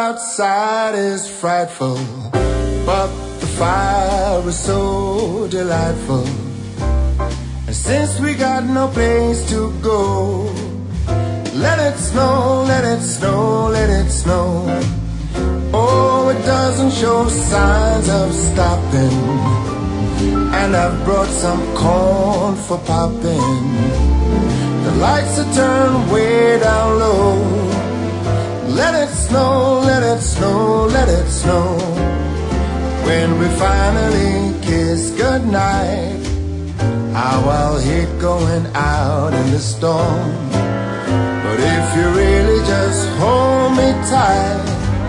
outside is frightful, but the fire is so delightful. And since we got no place to go, let it snow, let it snow, let it snow. Oh, it doesn't show signs of stopping, and I've brought some corn for popping. The lights are turned way down low. Let it snow, let it snow, let it snow. When we finally kiss goodnight, how I'll hate going out in the storm. But if you really just hold me tight,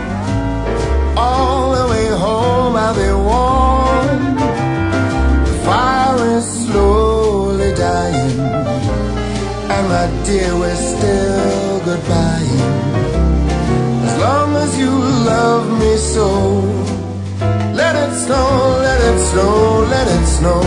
all the way home I'll be warm. The fire is slowly dying, and my dear, we're still goodbying. As long as you love me so, let it snow, let it snow, let it snow.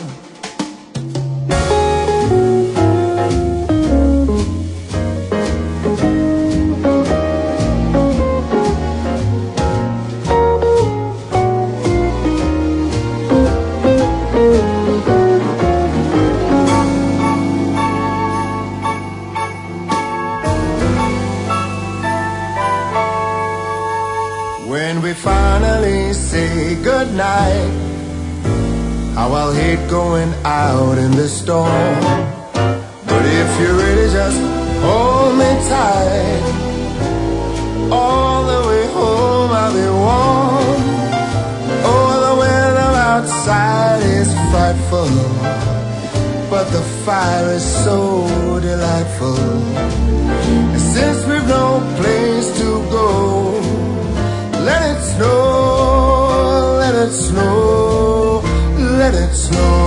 When we finally say goodnight, how I'll hate going out in the storm. But if you really just hold me tight, all the way home I'll be warm. Oh, the weather outside is frightful, but the fire is so delightful. And since we've no place to go, let it snow, let it snow, let it snow.